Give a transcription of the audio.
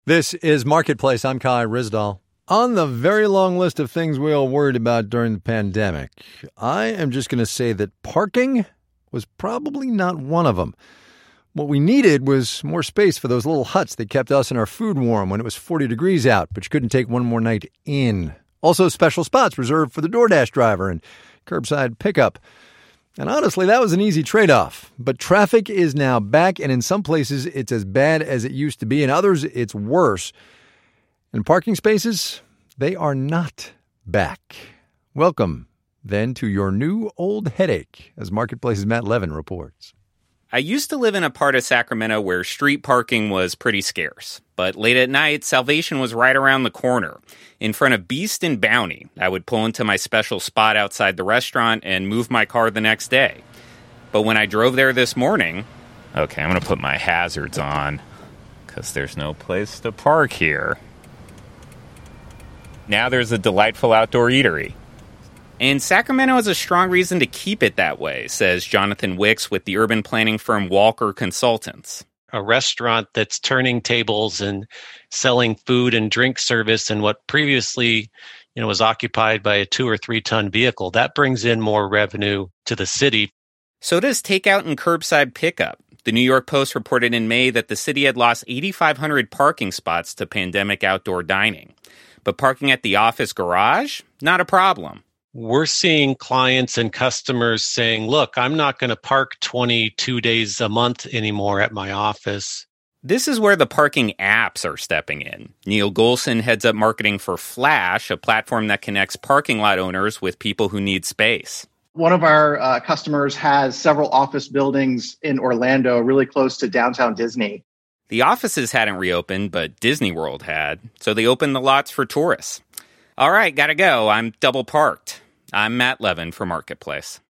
This is Marketplace. I'm Kai Ryssdal. On the very long list of things we all worried about during the pandemic, I am just going to say that parking was probably not one of them. What we needed was more space for those little huts that kept us and our food warm when it was 40 degrees out, but you couldn't take one more night in. Also, special spots reserved for the DoorDash driver and curbside pickup. And honestly, that was an easy trade-off. But traffic is now back, and in some places, it's as bad as it used to be. In others, it's worse. And parking spaces, they are not back. Welcome, then, to your new old headache, as Marketplace's Matt Levin reports. I used to live in a part of Sacramento where street parking was pretty scarce. But late at night, Salvation was right around the corner. In front of Beast and Bounty, I would pull into my special spot outside the restaurant and move my car the next day. But when I drove there this morning... Okay, I'm going to put my hazards on, because there's no place to park here. Now there's a delightful outdoor eatery. And Sacramento has a strong reason to keep it that way, says Jonathan Wicks with the urban planning firm Walker Consultants. A restaurant that's turning tables and selling food and drink service in what previously, was occupied by a 2 or 3 ton vehicle, that brings in more revenue to the city. So does takeout and curbside pickup. The New York Post reported in May that the city had lost 8,500 parking spots to pandemic outdoor dining. But parking at the office garage? Not a problem. We're seeing clients and customers saying, look, I'm not going to park 22 days a month anymore at my office. This is where the parking apps are stepping in. Neil Golson heads up marketing for Flash, a platform that connects parking lot owners with people who need space. One of our customers has several office buildings in Orlando, really close to downtown Disney. The offices hadn't reopened, but Disney World had, so they opened the lots for tourists. All right, gotta go. I'm double parked. I'm Matt Levin for Marketplace.